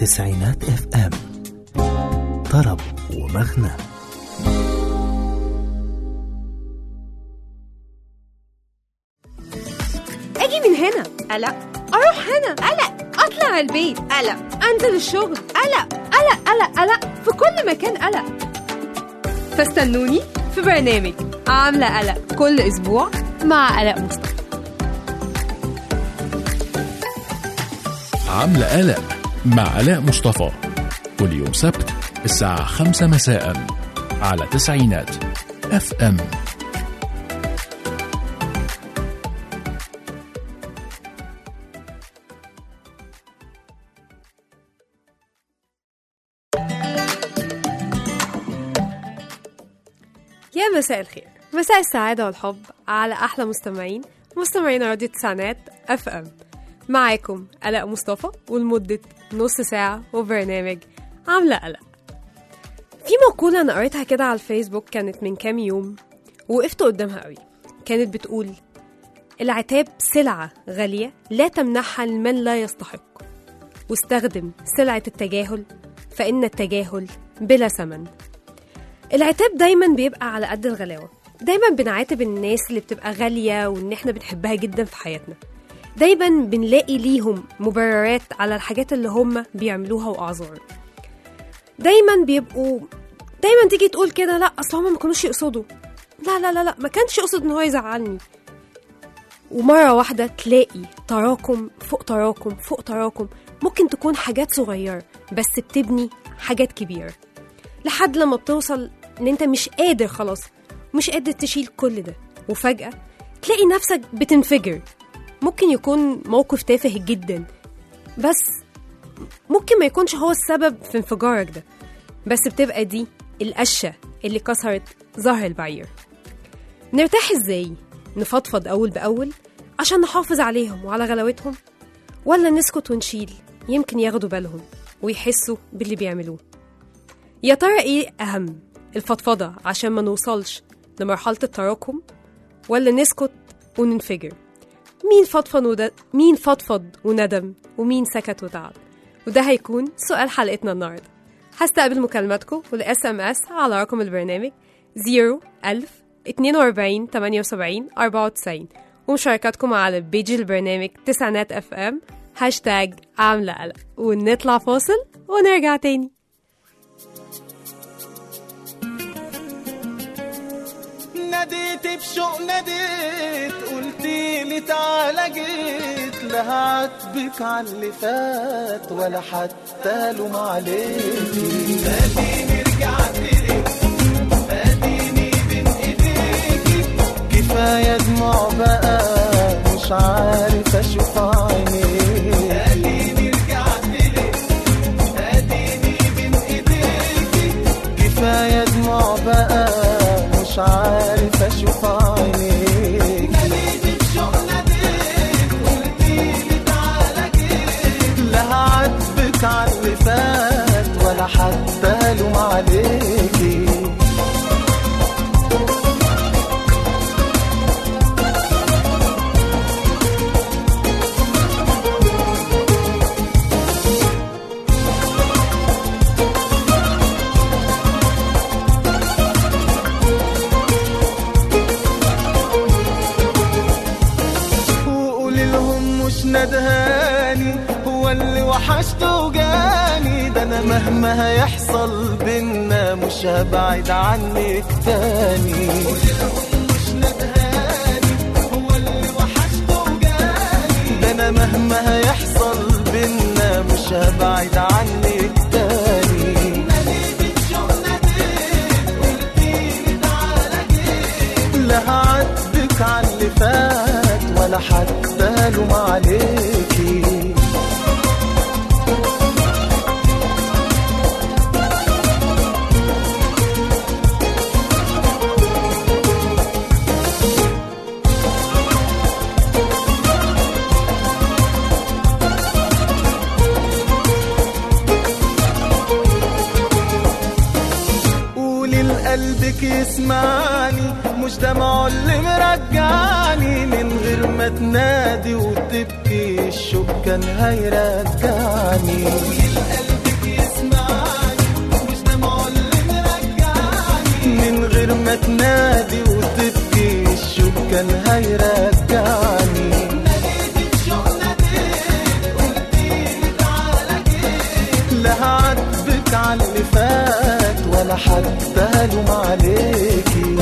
تسعينات FM. طرب ومغنى. اجي من هنا قلق، اروح هنا قلق، اطلع البيت قلق، انزل الشغل قلق قلق قلق قلق، في كل مكان قلق. فاستنوني في برنامج عاملة قلق كل اسبوع مع قلق مصطفى. عاملة قلق مع علاء مصطفى كل يوم سبت الساعة 5 مساء على تسعينات FM. يا مساء الخير، مساء السعادة والحب على أحلى مستمعين راديو تسعينات FM. معاكم قلق مصطفى ولمدة نص ساعة وبرنامج عاملة قلق. في مقولة أنا قريتها كده على الفيسبوك كانت من كام يوم وقفت قدامها قوي. كانت بتقول: العتاب سلعة غالية لا تمنحها لمن لا يستحق، واستخدم سلعة التجاهل فإن التجاهل بلا ثمن. العتاب دايما بيبقى على قد الغلاوة، دايما بنعاتب الناس اللي بتبقى غالية وإن احنا بنحبها جدا في حياتنا، دايما بنلاقي ليهم مبررات على الحاجات اللي هم بيعملوها وأعذار. دايما تيجي تقول كده: لا أصلا هم ما كانوش يقصدوا، لا لا لا لا ما كانش يقصد إن هو يزعلني. ومرة واحدة تلاقي تراكم فوق تراكم فوق تراكم، ممكن تكون حاجات صغيرة بس بتبني حاجات كبيرة، لحد لما بتوصل إن أنت مش قادر، خلاص مش قادر تشيل كل ده، وفجأة تلاقي نفسك بتنفجر. ممكن يكون موقف تافه جدا، بس ممكن ما يكونش هو السبب في انفجارك ده، بس بتبقى دي القشة اللي كسرت ظهر البعير. نرتاح ازاي؟ نفضفض أول بأول عشان نحافظ عليهم وعلى غلاوتهم، ولا نسكت ونشيل يمكن ياخدوا بالهم ويحسوا باللي بيعملوه؟ يا ترى ايه أهم، الفضفضة عشان ما نوصلش لمرحلة التراكم، ولا نسكت وننفجر؟ مين فضفض وندم ومين سكت وتعب؟ وده هيكون سؤال حلقتنا النهاردة. هستقبل مكالماتكم والSMS على رقم البرنامج 01042 78 94، ومشاركاتكم على بيج البرنامج تسعينات FM هاشتاج عاملة قلق. ونطلع فاصل ونرجع تاني. ناديت بشوق ناديت، قلتيلي تعالى جيت، لا هعاتبك عاللي فات ولا حتى لوم عليكي. اديني رجعتلك، اديني بين ايديكي، كفايه دموع بقى مش عارف اشوف عينيكي. اديني رجعتلك، اديني بين ايديكي، كفايه دموع بقى مش عارف اشوف عينيك. ناديت بشوق ناديت، قلتيلي تعالى جيت، لا هعاتبك عاللي فات ولا حتى لوم عليكي. ندهاني هو اللي وحشته وجاني، ده انا مهما هيحصل بينا مش هبعد عنك تاني. مش ندهاني هو اللي وحشته وجاني، ده انا مهما هيحصل بينا مش هبعد عنك تاني. ناديت بشوق ناديت، قلتيلي تعالى جيت، لا هعاتبك عاللي فات ولا حتى لوم عليكي. قولي لقلبك يسمعني، مش دمعه اللي مرجعني، من غير ما تنادي وتبكي الشوق كان هيرجعني. كان هيرجعني. لا هعاتبك على اللي فات ولا حتى هلوم عليكي.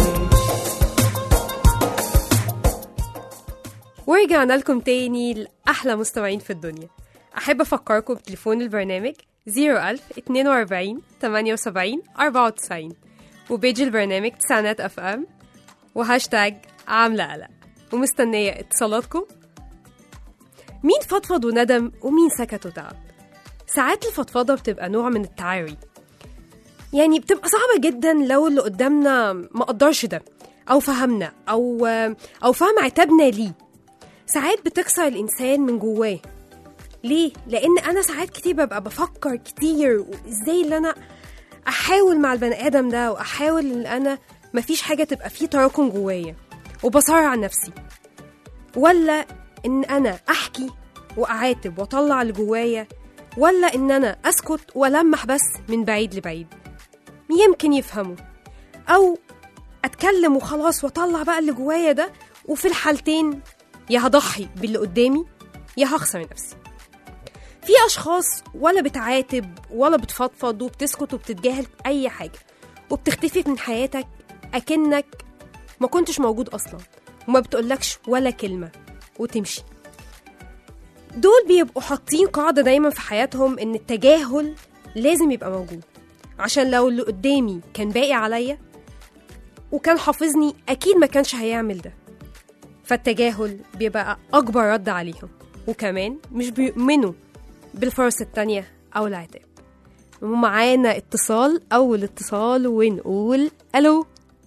ورجعنا لكم تاني لأحلى مستمعين في الدنيا. أحب أفكركم بتليفون البرنامج 01000 42 78 94 وبيج البرنامج تسعينات اف ام وهاشتاج عاملة قلق، ومستنية اتصالاتكم. مين فضفض وندم ومين سكت وتعب؟ ساعات الفضفضة بتبقى نوع من التعاري، يعني بتبقى صعبة جدا لو اللي قدامنا ما قدرش ده أو فهمنا أو فهم عتابنا ليه. ساعات بتكسر الإنسان من جواه. ليه؟ لأن أنا ساعات كتير ببقى بفكر كتير إزاي اللي أنا أحاول مع البني آدم ده، وأحاول إن أنا مفيش حاجة تبقى فيه تراكم جوايا وبصارع نفسي، ولا إن أنا أحكي وأعاتب وأطلع اللي جوايا، ولا إن أنا أسكت وألمح بس من بعيد لبعيد يمكن يفهموا، أو أتكلم وخلاص وأطلع بقى اللي جوايا ده، وفي الحالتين يا هضحي باللي قدامي يا هخسر نفسي. في أشخاص ولا بتعاتب ولا بتفضفض وبتسكت وبتتجاهل أي حاجة وبتختفي من حياتك أكنك ما كنتش موجود أصلا، وما بتقولكش ولا كلمة وتمشي. دول بيبقوا حاطين قاعدة دايما في حياتهم إن التجاهل لازم يبقى موجود، عشان لو اللي قدامي كان باقي عليا وكان حافظني أكيد ما كانش هيعمل ده. فالتجاهل بيبقى أكبر رد عليهم، وكمان مش بيؤمنوا بالفرصة التانية أو العتاب. ومعانا اتصال، أول اتصال، ونقول ألو.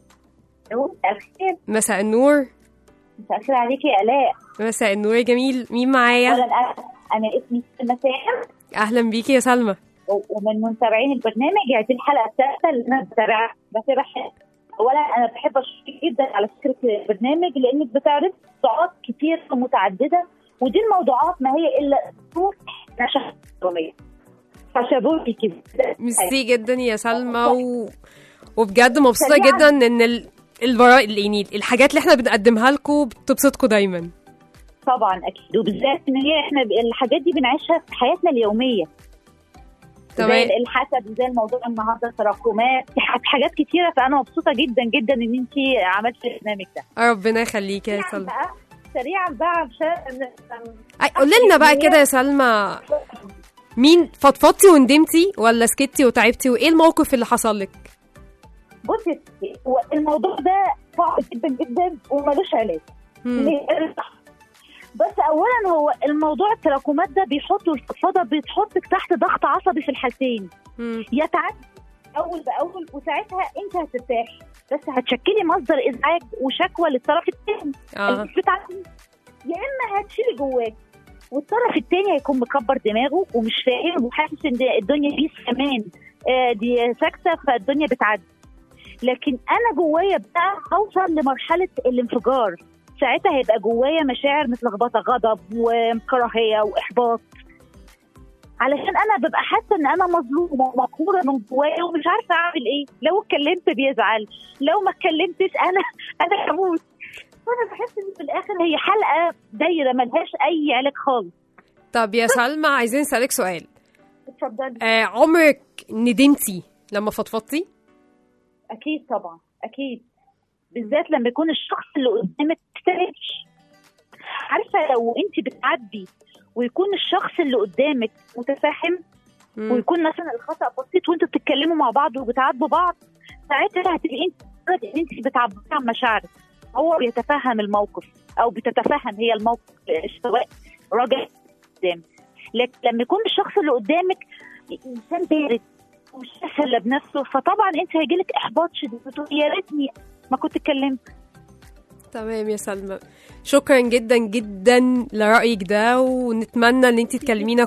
مساء النور. مساء الخير عليكي يا آلاء. مساء النور يا جميل، مين معايا؟ أنا اسمي سلمى سالم. أهلا بيكي يا سلمى. ومن متابعين البرنامج. يعني دي الحلقة الثالثة اللي أنا بتابعها. أولا أنا بحب أشكرك جدا على فكرة البرنامج، لأنك بتعرض موضوعات كتير ومتعددة، ودي الموضوعات ما هي إلا صوت نشاط درامية. فشابوكي كده. ميرسي جدا يا سلمى، وبجد مبسوطة جدا إن يعني الحاجات اللي احنا بنقدمها لكم بتبسطكم دايما. طبعا أكيد، وبالذات إن هي احنا الحاجات دي بنعيشها في حياتنا اليومية. تمام. زي الحسد، زي الموضوع النهارده التراكمات، حاجات كتيرة. فأنا مبسوطة جدا جدا إن أنت عملتي البرنامج ده. ربنا يخليكي يا سلمى. سريعا بقى عشان قولي لنا بقى كده يا سلمى، مين فضفضتي وندمتي ولا سكتي وتعبتي، وايه الموقف اللي حصل لك؟ بصي، الموضوع ده صعب جدا جدا ومالوش علاج. بس اولا هو الموضوع التراكمات ده بيحطوا الفضفضه، بتحطك تحت ضغط عصبي في الحالتين. يتعدي اول باول، وساعتها انت هترتاحي، بس هتشكلي مصدر ازعاج وشكوى للطرف الثاني. يا اما هتشيلي جواك، والطرف الثاني هيكون مكبر دماغه ومش فاهم وحاسس ان الدنيا بيس كمان دي ساكته، فالدنيا بتعدي. لكن انا جوايا بقى هوصل لمرحله الانفجار. ساعتها هيبقى جوايا مشاعر متلخبطه، غضب وكراهيه واحباط، علشان انا ببقى حاسه ان انا مظلومه ومقهوره من جوايا ومش عارفه اعمل ايه. لو اتكلمت بيزعل، لو ما اتكلمتش انا هموت. فانا بحس ان في الاخر هي حلقه دايره ملهاش اي علاج خالص. طب يا سلمى، عايزين نسالك سؤال. اتفضلي. عمرك ندمتي لما فضفضتي؟ اكيد طبعا، اكيد، بالذات لما يكون الشخص اللي قدامك مستهلكش. عارفه، لو انت بتعدي ويكون الشخص اللي قدامك متفاهم، ويكون مثلا الخطأ بسيط وانتوا بتتكلموا مع بعض وبتعاتبوا بعض، ساعتها هتبقي انت بتعبري عن مشاعرك، هو بيتفهم الموقف او بتتفهم هي الموقف، سواء راجل قدام. لكن لما يكون الشخص اللي قدامك انسان بارد ومش سهل بنفسه، فطبعا انت هيجيلك احباط شديد، يا ريتني ما كنت اتكلمت. تمام يا سلمى، شكرا جدا جدا لرأيك ده، ونتمنى ان انت تكلمينا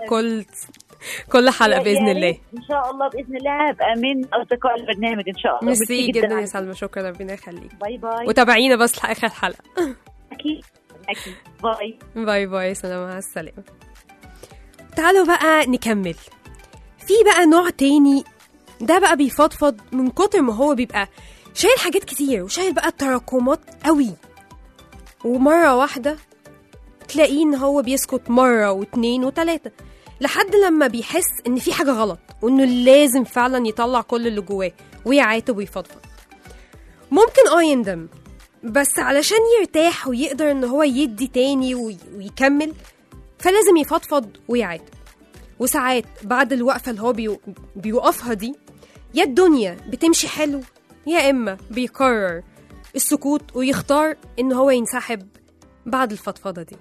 كل حلقة بإذن الله. ان شاء الله بإذن الله هبقى من اصدقاء البرنامج ان شاء الله. ميرسي جدا يا سلمى، شكرا، ربنا يخليك. باي باي. وتابعينا بس لآخر الحلقة. اكيد اكيد. باي باي. باي سلام، مع السلامة. تعالوا بقى نكمل. في بقى نوع تاني، ده بقى بيفضفض من كتر ما هو بيبقى شايل حاجات كتير وشايل بقى التراكمات قوي، ومرة واحدة تلاقيه إن هو بيسكت مرة واتنين وتلاتة لحد لما بيحس إن في حاجة غلط وإنه لازم فعلا يطلع كل اللي جواه ويعاتب ويفضفض. ممكن يندم، بس علشان يرتاح ويقدر إن هو يدي تاني ويكمل فلازم يفضفض ويعاتب. وساعات بعد الوقفة اللي هو بيوقفها دي يا الدنيا بتمشي حلو يا إما بيقرر السكوت ويختار إن هو ينسحب بعد الفضفضة دي.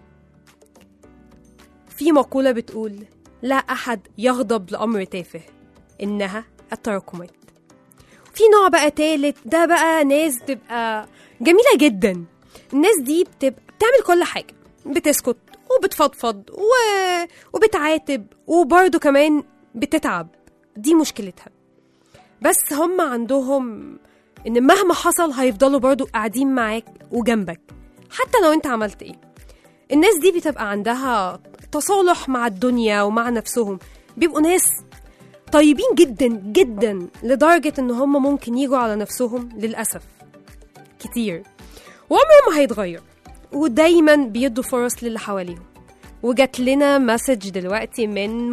في مقولة بتقول لا أحد يغضب لأمر تافه إنها التراكمات. في نوع بقى تالت، ده بقى ناس بتبقى جميلة جدا. الناس دي بتبقى بتعمل كل حاجة، بتسكت وبتفضفض وبتعاتب وبرضه كمان بتتعب، دي مشكلتها. بس هم عندهم إن مهما حصل هيفضلوا برضه قاعدين معاك وجنبك حتى لو انت عملت ايه. الناس دي بتبقى عندها تصالح مع الدنيا ومع نفسهم، بيبقوا ناس طيبين جدا جدا لدرجة ان هم ممكن يجوا على نفسهم للأسف كتير، وعمرهم ما هيتغير، ودايما بيدوا فرص للي حواليهم. وجات لنا مسج دلوقتي من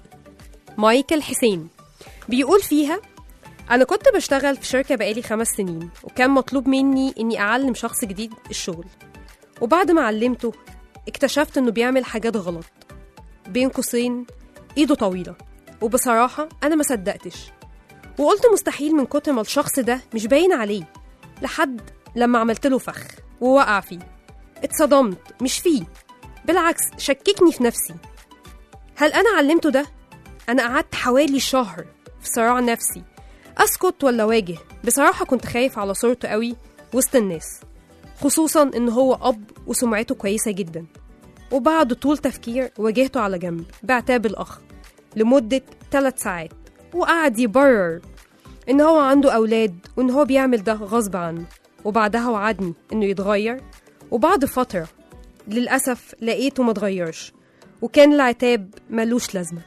مايكل حسين بيقول فيها: أنا كنت بشتغل في شركة بقالي 5 سنين، وكان مطلوب مني إني أعلم شخص جديد الشغل، وبعد ما علمته اكتشفت إنه بيعمل حاجات غلط، بين قوسين إيده طويلة، وبصراحة أنا ما صدقتش وقلت مستحيل من كتر ما الشخص ده مش باين عليه، لحد لما عملت له فخ ووقع فيه. اتصدمت مش فيه، بالعكس شككني في نفسي. هل أنا علمته ده؟ أنا قعدت حوالي شهر في صراع نفسي، أسكت ولا واجه. بصراحة كنت خايف على صورته قوي وسط الناس، خصوصا إن هو أب وسمعته كويسة جدا. وبعد طول تفكير واجهته على جنب بعتاب الأخ لمدة 3 ساعات، وقعد يبرر إن هو عنده أولاد وإن هو بيعمل ده غصب عنه، وبعدها وعدني إنه يتغير. وبعد فترة للأسف لقيته متغيرش، وكان العتاب ملوش لازمة.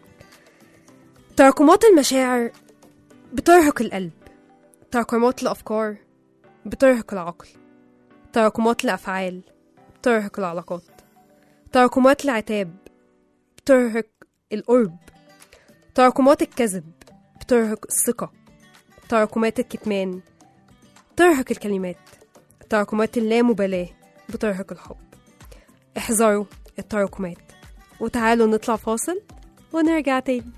تراكمات المشاعر بترهق القلب، تراكمات الأفكار بترهق العقل، تراكمات الأفعال بترهق العلاقات، تراكمات العتاب بترهق القرب، تراكمات الكذب بترهق الثقة، تراكمات الكتمان بترهق الكلمات، تراكمات اللامبالاة بترهق الحب. احذروا التراكمات. وتعالوا نطلع فاصل ونرجع تاني.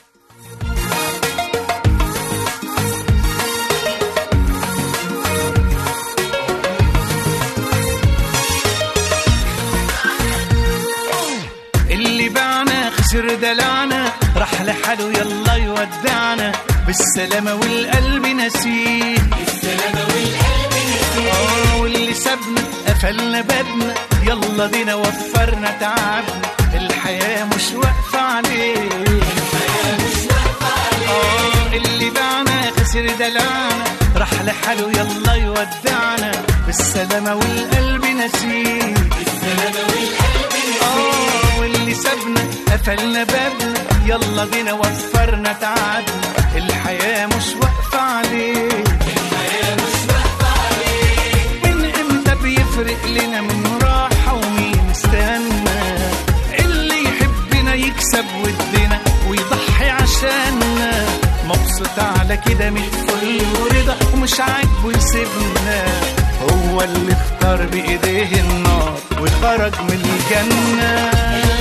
اللي باعنا خسر دلعنا، راح لحاله يلا يودعنا، بالسلامة والقلب نسيه، بالسلامة والقلب نسيه. واللي سابنا قفلنا بابنا، يلا بينا وفرنا تعبنا، الحياة مش واقفة عليه، الحياة مش واقفة عليه. اللي باعنا خسر دلعنا، راح لحاله يلا يودعنا، بالسلامة والقلب نسيه، بالسلامة والقلب نسيه. واللي سابنا قفلنا بابنا، يلا بينا وفرنا تعبنا، الحياة مش واقفة عليه، الحياة مش واقفة عليه. من امتى بيفرق لنا من راحة ومين استنى؟ اللي يحبنا يكسب ودنا ويضحي عشاننا، مبسوط على كده من الفل ورضا، ومش عاجبه يسيبنا، هو اللي اختار بإيديه النار وخرج من الجنة.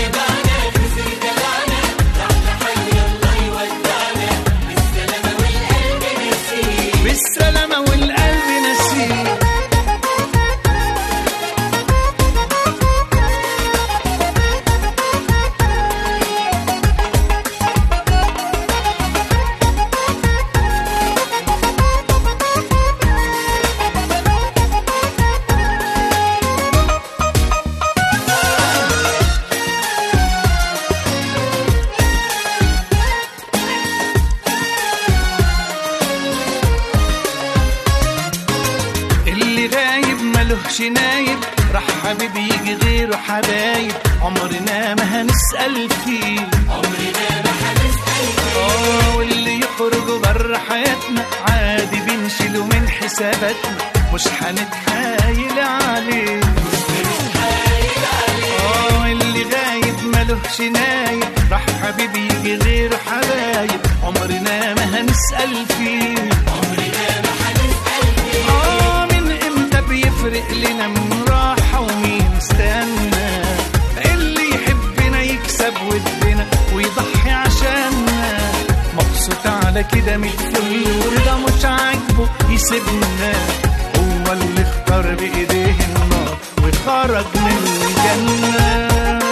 بالسلامة والقلب نسيه. نايب راح حبيبي يجي غيره حبايب، عمرنا ما هنسأل فيه، عمرنا ما هنسأل فيه. واللي يخرج بره حياتنا عادي بنشيله من حساباتنا، مش هنتحايل عليه. اللي غايب ملوش نايب، راح حبيبي يجي غير حبايب، عمرنا ما هنسأل فيه. من امتى بيفرق لنا من راحة ومين استنى؟ اللي يحبنا يكسب ودنا ويضحي عشاننا، مبسوط على كده متفل ورضا، مش عاجبه يسيبنا. هو اللي اختار بإيديه النار وخرج من الجنة.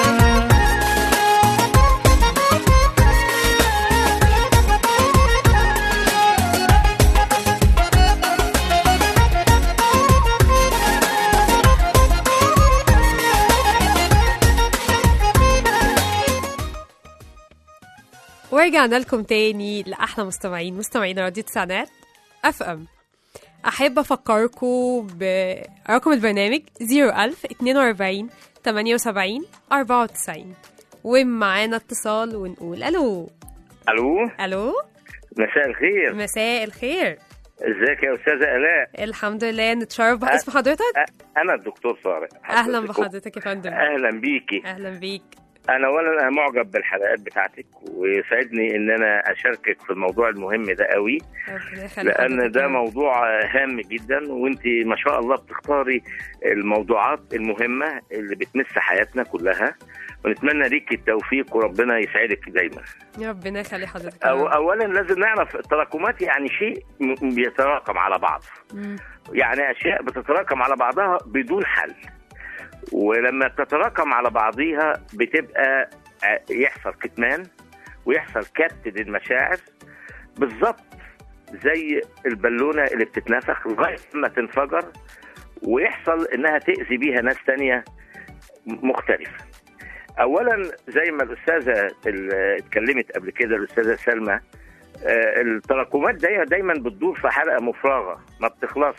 ورجعنا لكم تاني لأحلى مستمعين راديو تسعينات FM. أحب أفكركم برقم البرنامج 01042 78 94، ومعانا اتصال ونقول ألو. ألو مساء الخير. مساء الخير، ازيك يا أستاذة آلاء؟ الحمد لله. نتشرف باسم حضرتك. أنا الدكتور طارق. أهلا بحضرتك يا فندم. أهلا بيكي. أهلا بيك. أنا معجب بالحلقات بتاعتك، ويسعدني إن أنا أشاركك في الموضوع المهم ده قوي، لأن ده موضوع هام جدا، وأنت ما شاء الله بتختاري الموضوعات المهمة اللي بتمس حياتنا كلها، ونتمنى ليك التوفيق وربنا يسعدك دايما. يا ربنا يخلي حضرتك. أولا لازم نعرف التراكمات يعني شيء بيتراكم على بعض، يعني أشياء بتتراكم على بعضها بدون حل، ولما بتتراكم على بعضيها بتبقى يحصل كتمان ويحصل كبت للمشاعر، بالظبط زي البالونة اللي بتتنفخ لغاية ما تنفجر، ويحصل انها تأذي بيها ناس تانية مختلفة. اولا زي ما الأستاذة اللي اتكلمت قبل كده الأستاذة سلمى، التراكمات دايما بتدور في حلقة مفرغة ما بتخلصش،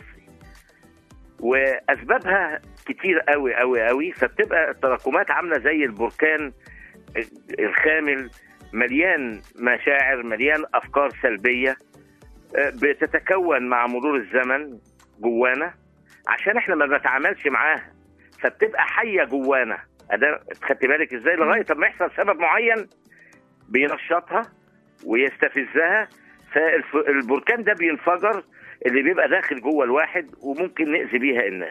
وأسبابها كتير قوي قوي قوي، فبتبقى التراكمات عاملة زي البركان الخامل، مليان مشاعر، مليان أفكار سلبية بتتكون مع مرور الزمن جوانا عشان احنا ما بنتعاملش معاها، فبتبقى حية جوانا. خدت بالك ازاي؟ لغاية ما يحصل سبب معين بينشطها ويستفزها، فالبركان ده بينفجر اللي بيبقى داخل جوه الواحد، وممكن نأذي بيها الناس.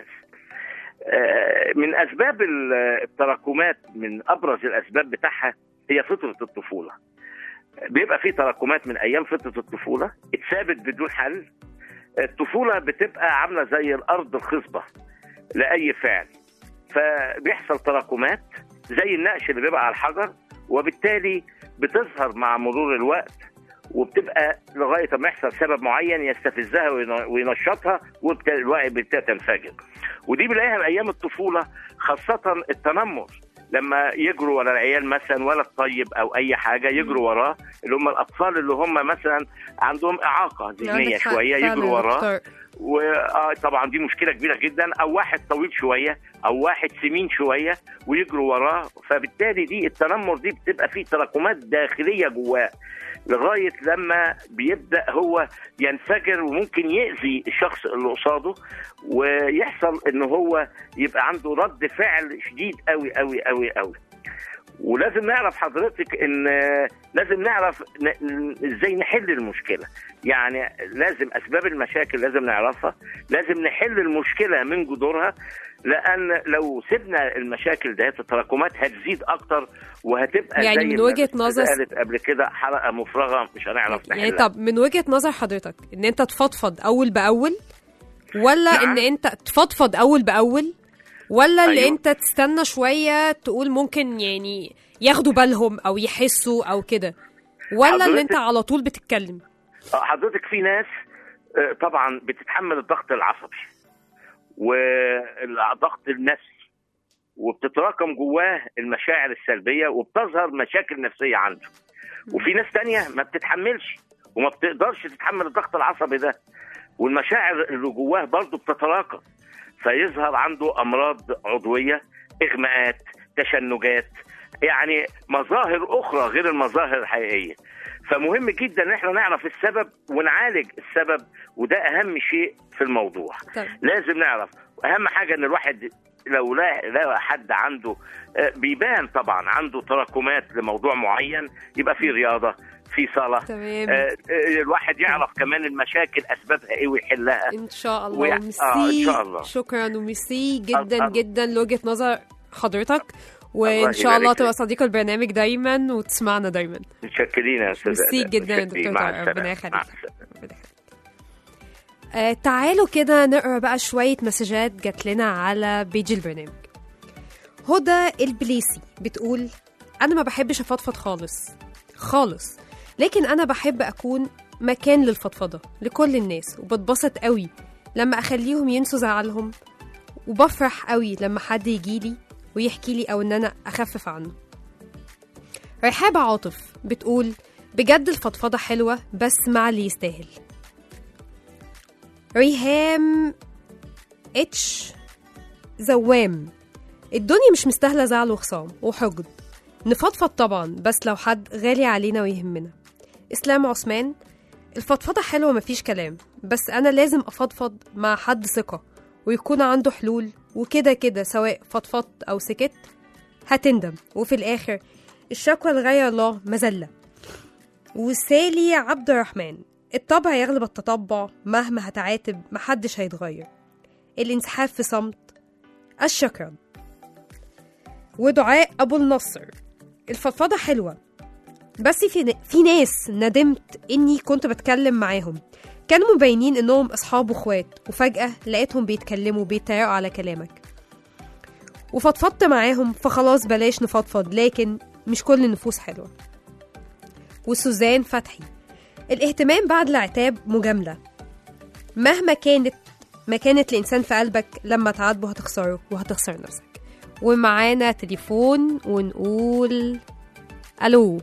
من أسباب التراكمات، من أبرز الأسباب بتاعها هي فترة الطفولة. بيبقى في تراكمات من أيام فترة الطفولة اتثابت بدون حل. الطفولة بتبقى عاملة زي الأرض الخصبة لأي فعل، فبيحصل تراكمات زي النقش اللي بيبقى على الحجر، وبالتالي بتظهر مع مرور الوقت، وبتبقى لغاية ما يحصل سبب معين يستفزها وينشطها، وبالتالي تنفجر. ودي بنلاقيها من أيام الطفولة، خاصة التنمر، لما يجروا ورا العيال مثلا ولد طيب أو أي حاجة يجروا وراه، اللي هم الأطفال اللي هم مثلا عندهم إعاقة ذهنية شوية يجروا وراه، وطبعا دي مشكلة كبيرة جدا. أو واحد طويل شوية أو واحد سمين شوية ويجروا وراه، فبالتالي دي التنمر دي بتبقى فيه تراكمات داخلية جواه، لغاية لما بيبدأ هو ينفجر، وممكن يأذي الشخص اللي قصاده، ويحصل إنه هو يبقى عنده رد فعل شديد قوي قوي قوي قوي. ولازم نعرف حضرتك إن لازم نعرف إزاي نحل المشكلة، يعني لازم أسباب المشاكل لازم نعرفها، لازم نحل المشكلة من جذورها، لأن لو سيبنا المشاكل ده التراكمات هتزيد أكتر، وهتبقى يعني زي من وجهة نظر قالت قبل كده حلقة مفرغة مش هنعرف نحلها. يعني طب من وجهة نظر حضرتك إن أنت تفضفض أول بأول، ولا نعم. إن أنت تفضفض أول بأول، ولا اللي أيوه. أنت تستنى شوية تقول ممكن يعني ياخدوا بالهم أو يحسوا أو كده، ولا اللي أنت على طول بتتكلم؟ حضرتك في ناس طبعا بتتحمل الضغط العصبي والضغط النفسي، وبتتراكم جواه المشاعر السلبية، وبتظهر مشاكل نفسية عنده. وفي ناس تانية ما بتتحملش وما بتقدرش تتحمل الضغط العصبي ده، والمشاعر اللي جواه برضه بتتراكم، فيظهر عنده أمراض عضوية، إغماءات، تشنجات، يعني مظاهر اخرى غير المظاهر الحقيقيه. فمهم جدا ان احنا نعرف السبب ونعالج السبب، وده اهم شيء في الموضوع. لازم نعرف. اهم حاجه ان الواحد لو لا حد عنده بيبان طبعا عنده تراكمات لموضوع معين، يبقى في رياضه، في صلاه. الواحد يعرف كمان المشاكل اسبابها ايه ويحلها ان شاء الله. إن شاء الله. شكرا وميرسي جدا جدا لوجهة نظر حضرتك، وان شاء الله تبقى صديق البرنامج دايما وتسمعنا دايما. متشكرين يا استاذ. ميرسي جدا يا دكتور طارق، ربنا يخليك. تعالوا كده نقرا بقى شويه مسجات جات لنا على بيج البرنامج. هدى البليسي بتقول: انا ما بحبش افضفض خالص، لكن انا بحب اكون مكان للفضفضه لكل الناس، وبتبسط قوي لما اخليهم ينسوا زعلهم، وبفرح قوي لما حد يجيلي ويحكي لي او ان انا اخفف عنه. رحابة عاطف بتقول: بجد الفضفضه حلوه بس مع اللي يستاهل. ريهام اتش زوام: الدنيا مش مستاهله زعل وخصام وحقد، نفضفض طبعا بس لو حد غالي علينا ويهمنا. اسلام عثمان: الفضفضه حلوه مفيش كلام، بس انا لازم افضفض مع حد ثقه ويكون عنده حلول، وكده كده سواء فضفضت او سكت هتندم، وفي الاخر الشكوى لغير الله مذله. وسالي عبد الرحمن: الطبع يغلب التطبع، مهما هتعاتب محدش هيتغير، الانسحاب في صمت الشكرا. ودعاء ابو النصر: الفضفضه حلوه بس في ناس ندمت اني كنت بتكلم معاهم، كانوا مبينين انهم اصحاب واخوات، وفجاه لقيتهم بيتكلموا بيتريقوا على كلامك وفضفضت معاهم، فخلاص بلاش نفضفض، لكن مش كل النفوس حلوه. وسوزان فتحي: الاهتمام بعد العتاب مجامله، مهما كانت الانسان في قلبك، لما تعاتبه هتخسره وهتخسر نفسك. ومعانا تليفون ونقول الو.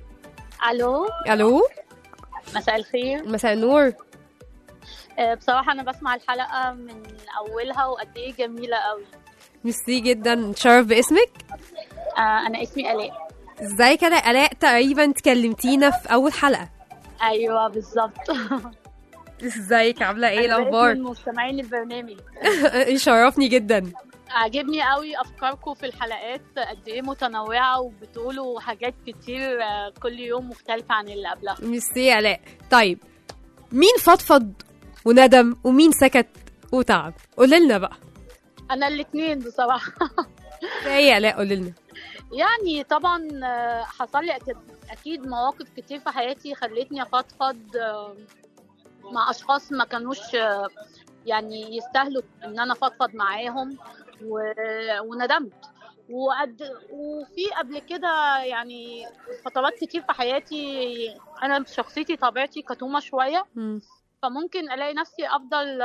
مساء الخير. مساء النور. بصراحه انا بسمع الحلقه من اولها وقد ايه جميله قوي. ميرسي جدا. نتشرف باسمك. انا اسمي الاء. ازيك يا الاء؟ تقريبا تكلمتينا في اول حلقه. ايوه بالظبط. ازيك؟ عامله ايه الاخبار؟ من مستمعين البرنامج. يشرفني جدا. عجبني قوي افكاركم في الحلقات، قد ايه متنوعه وبتقولوا حاجات كتير كل يوم مختلفه عن اللي قبلها. ميرسي يا الاء. طيب مين فضفض وندم ومين سكت وتعب؟ قولي لنا بقى. انا الاثنين بصراحه. ايه يا الاء؟ قولي لنا. يعني طبعا حصل لي اكيد مواقف كتير في حياتي خلتني افضفض مع اشخاص ما كانوش يعني يستاهلوا ان انا افضفض معاهم، وندمت. وفي قبل كده يعني فترات كتير في حياتي انا شخصيتي طبيعتي كتومه شويه، فممكن الاقي نفسي افضل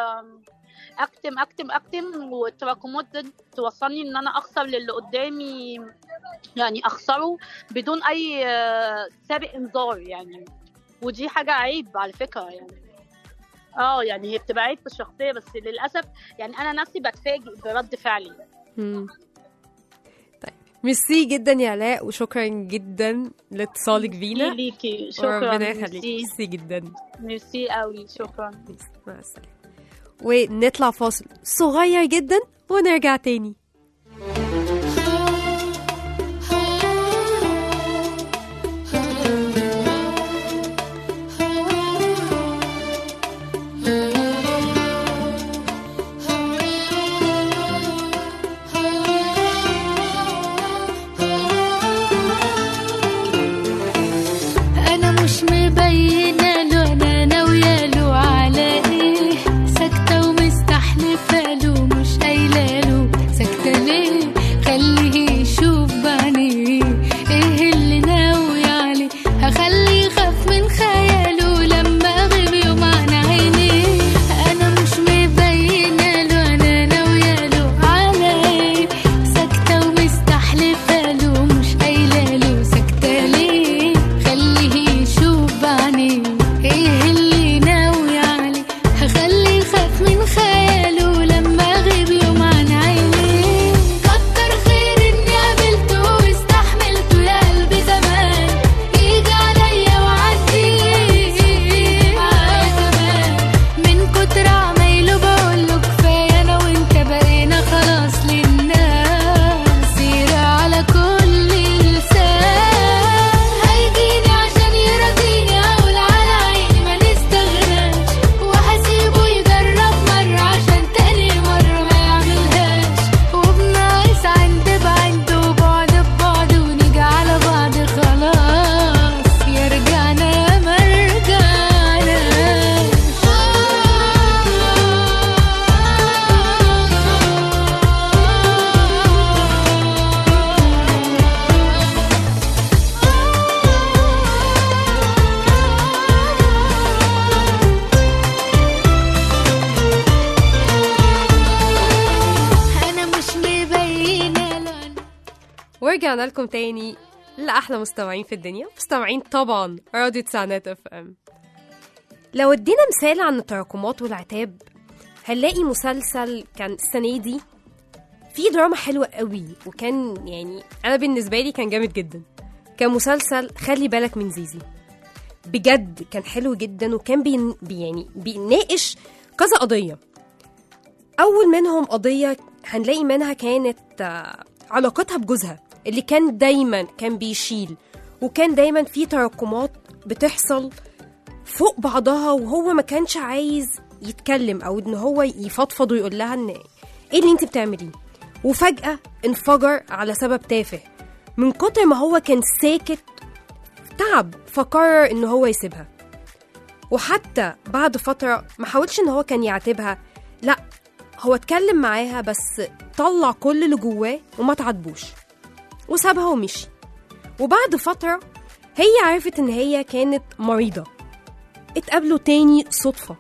اكتم والتراكمات دي توصلني ان انا اخسر للي قدامي، يعني اخسره بدون اي سابق انذار يعني. ودي حاجه عيب على فكره يعني. يعني هي بتبقى عيب في الشخصيه، بس للاسف يعني انا نفسي بتفاجئ برد فعلي. طيب ميرسي جدا يا علاء، وشكرا جدا لاتصالك بينا. ليكي شكرا. ربنا يخليك. ميرسي جدا. ميرسي قوي. شكرا. مع السلامه. ونطلع فاصل صغير جدا ونرجع تاني. سكتة ورجعنا لكم تاني لأحلى مستمعين في الدنيا، مستمعين طبعا راديو تسعينات اف ام. لو ادينا مثال عن التراكمات والعتاب هنلاقي مسلسل كان السنة دي فيه دراما حلوة قوي، وكان يعني أنا بالنسبة لي كان جامد جدا. كان مسلسل خلي بالك من زيزي، بجد كان حلو جدا، وكان بيناقش كذا قضية. أول منهم قضية هنلاقي منها كانت علاقتها بجوزها اللي كان دايما كان بيشيل، وكان دايما في تراكمات بتحصل فوق بعضها، وهو ما كانش عايز يتكلم أو إن هو يفضفض ويقول لها إن إيه اللي أنت بتعمليه، وفجأة انفجر على سبب تافه. من كتر ما هو كان ساكت تعب، فقرر إن هو يسيبها. وحتى بعد فترة ما حاولش إن هو كان يعاتبها، لأ هو اتكلم معاها بس طلع كل اللي جواه وما تعاتبوش وسابها ومشي. وبعد فترة هي عرفت إن هي كانت مريضة، اتقابلوا تاني صدفة.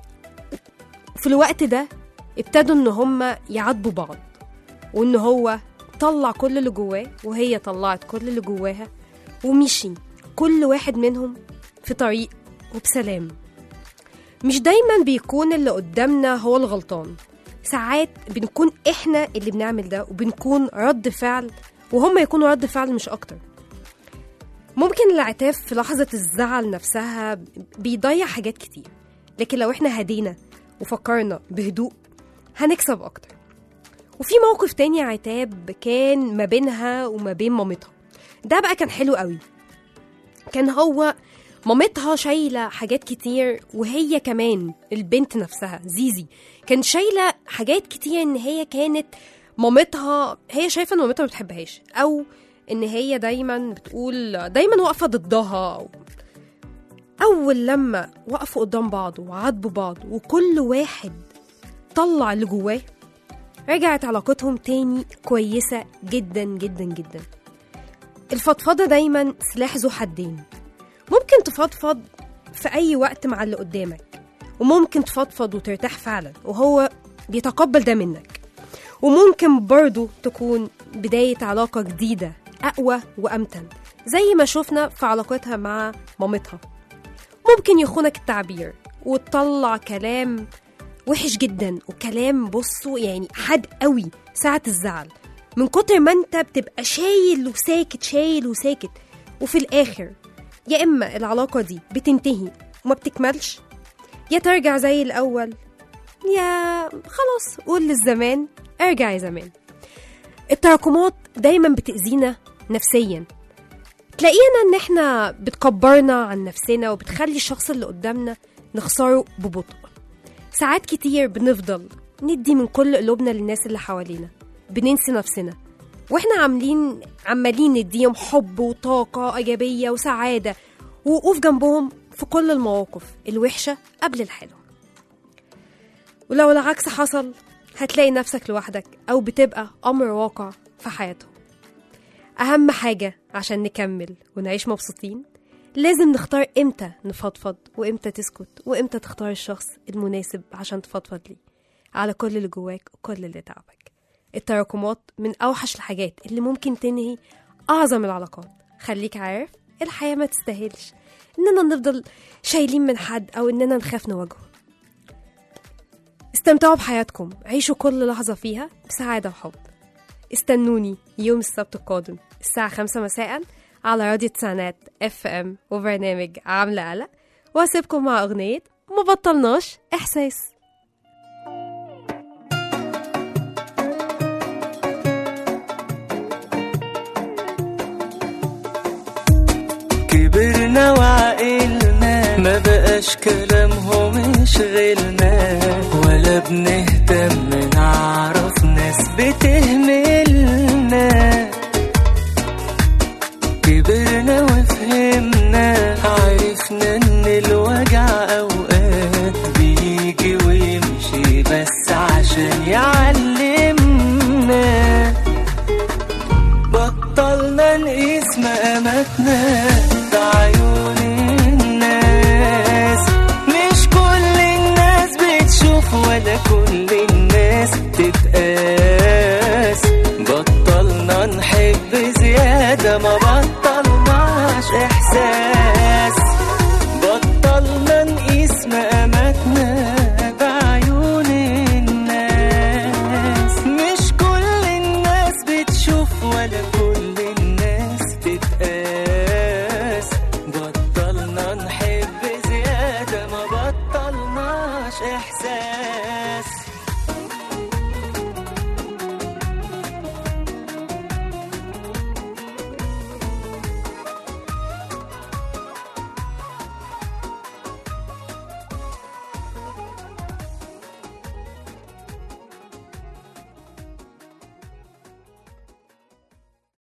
في الوقت ده ابتدوا إن هما يعاتبوا بعض، وإن هو طلع كل اللي جواه وهي طلعت كل اللي جواها، ومشي كل واحد منهم في طريق وبسلام. مش دايما بيكون اللي قدامنا هو الغلطان، ساعات بنكون احنا اللي بنعمل ده، وبنكون رد فعل وهم يكونوا رد فعل مش اكتر. ممكن العتاب في لحظة الزعل نفسها بيضيع حاجات كتير، لكن لو احنا هدينا وفكرنا بهدوء هنكسب اكتر. وفي موقف تاني عتاب كان ما بينها وما بين مامتها، ده بقى كان حلو قوي. كان هو مامتها شايلة حاجات كتير، وهي كمان البنت نفسها زيزي كان شايلة حاجات كتير، ان هي كانت مامتها هي شايفة ان مامتها ما بتحبهاش، او ان هي دايما بتقول دايما واقفة ضدها. اول لما وقفوا قدام بعض وعاتبوا بعض وكل واحد طلع اللي جواه، رجعت علاقتهم تاني كويسة جدا جدا جدا. الفضفضة دايما سلاح ذو حدين، ممكن تفضفض في أي وقت مع اللي قدامك، وممكن تفضفض وترتاح فعلا وهو بيتقبل ده منك، وممكن برضو تكون بداية علاقة جديدة أقوى وأمتن، زي ما شفنا في علاقتها مع مامتها. ممكن يخونك التعبير وتطلع كلام وحش جدا، وكلام بصوا يعني حاد قوي ساعة الزعل، من كتر ما انت بتبقى شايل وساكت شايل وساكت، وفي الآخر يا إما العلاقة دي بتنتهي وما بتكملش، يا ترجع زي الأول، يا خلاص قول للزمان ارجع يا زمان. التراكمات دايما بتأذينا نفسيا، تلاقينا ان احنا بتكبرنا عن نفسنا وبتخلي الشخص اللي قدامنا نخسره ببطء. ساعات كتير بنفضل ندي من كل قلوبنا للناس اللي حوالينا، بننسي نفسنا واحنا عمالين نديهم حب وطاقة إيجابية وسعادة، ووقوف جنبهم في كل المواقف الوحشة قبل الحلوة. ولو العكس حصل هتلاقي نفسك لوحدك، أو بتبقى أمر واقع في حياتهم. أهم حاجة عشان نكمل ونعيش مبسوطين لازم نختار إمتى نفضفض وإمتى تسكت، وإمتى تختار الشخص المناسب عشان تفضفض ليه على كل اللي جواك وكل اللي تعبك. التراكمات من أوحش الحاجات اللي ممكن تنهي أعظم العلاقات. خليك عارف الحياة ما تستاهلش إننا نفضل شايلين من حد أو إننا نخاف نواجهه. استمتعوا بحياتكم، عيشوا كل لحظة فيها بسعادة وحب. استنوني يوم السبت القادم الساعة 5 مساء على راديو تسعينات اف ام وبرنامج عاملة قلق، وهسيبكم مع أغنية ما بطلناش إحساس. كبرنا وعقلنا، ما بقاش كلامهم يشغلنا، ولا بنهتم نعرف ناس بتهملنا. كبرنا وفهمنا، عرفنا ان الوجع اوقات بيجي ويمشي بس عشان يعلمنا. بطلنا نقيس مقاماتنا بعيون الناس، مش كل الناس بتشوف ولا كل الناس تتقال الناس.